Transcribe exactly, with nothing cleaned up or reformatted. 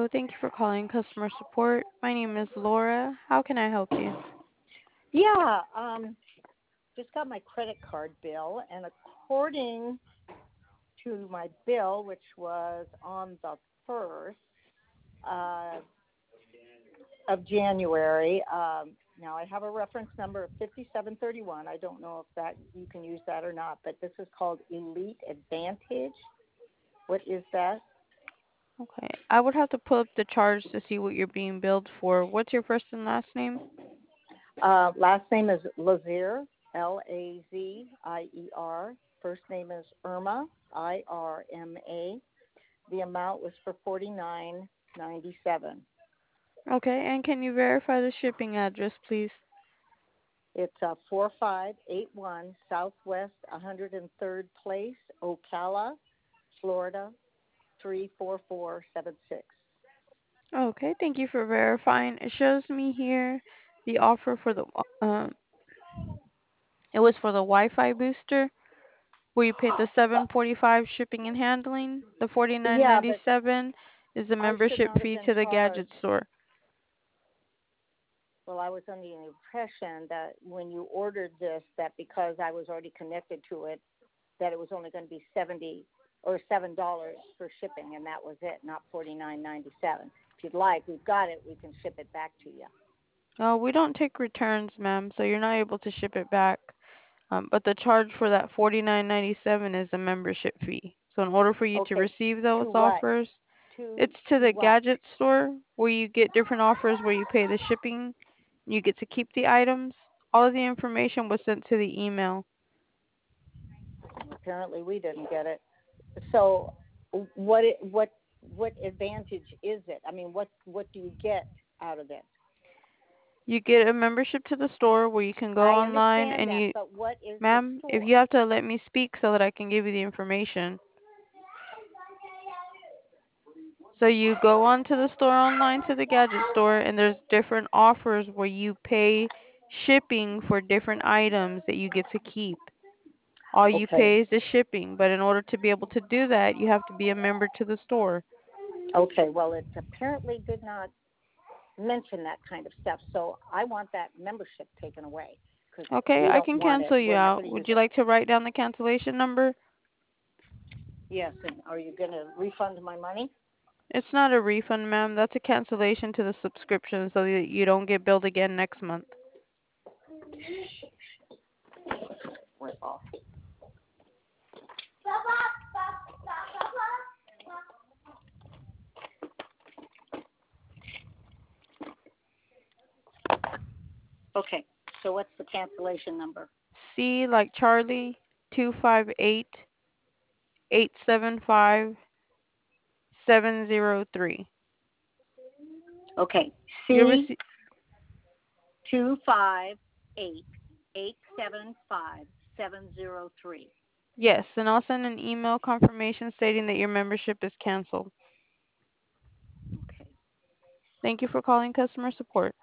Hello, thank you for calling customer support. My name is Laura. How can I help you? Yeah, um, just got my credit card bill, and according to my bill, which was on the first uh, of January, um, now I have a reference number of fifty-seven thirty-one. I don't know if that you can use that or not, but this is called Elite Advantage. What is that? Okay, I would have to pull up the charge to see what you're being billed for. What's your first and last name? Uh, last name is Lazier, L A Z I E R. First name is Irma, I R M A. The amount was for forty-nine ninety-seven. Okay, and can you verify the shipping address, please? It's uh, four five eight one Southwest one hundred third Place, Ocala, Florida, three four four seven six. Okay, thank you for verifying. It shows me here the offer for the um it was for the Wi-Fi booster where you paid the seven forty-five shipping and handling. The forty-nine Yeah, but ninety-seven is the I should membership not have fee been to the gadget charged. store. Well, I was under the impression that when you ordered this, that because I was already connected to it, that it was only going to be seventy or seven dollars for shipping, and that was it, not forty nine ninety seven. If you'd like, we've got it. We can ship it back to you. Oh, we don't take returns, ma'am, so you're not able to ship it back. Um, but the charge for that forty-nine ninety-seven is a membership fee. So in order for you to Okay, receive those to what? offers, To it's to to the what? gadget store where you get different offers where you pay the shipping, you get to keep the items. All of the information was sent to the email. Apparently, we didn't get it. So, what it, what what advantage is it? I mean, what what do you get out of it? You get a membership to the store where you can go I online understand and that, you, but what is the ma'am, if store? you have to let me speak so that I can give you the information. So you go onto the store online to the gadget store and there's different offers where you pay shipping for different items that you get to keep. All you Okay, pay is the shipping, but in order to be able to do that, you have to be a member to the store. okay. Well, it apparently did not mention that kind of stuff. So I want that membership taken away because Okay, we I don't can want it. cancel you We're not out. going to use Would you it. like to write down the cancellation number? Yes, and are you going to refund my money? It's not a refund, ma'am. That's a cancellation to the subscription so that you don't get billed again next month. We're off. Okay, so what's the cancellation number? C like Charlie, two five eight eight seven five seven zero three. Okay, Your C rece- two five eight eight seven five seven zero three. yes, and I'll send an email confirmation stating that your membership is canceled. Okay. Thank you for calling customer support.